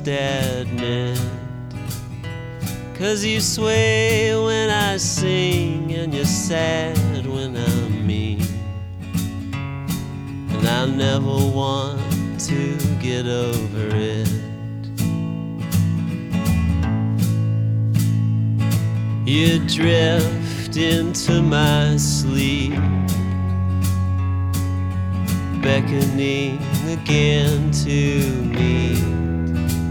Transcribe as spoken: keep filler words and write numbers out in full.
admit. 'Cause you sway when I sing, and you're sad when I'm mean, and I never want to get over it. You drift into my sleep, beckoning again to me.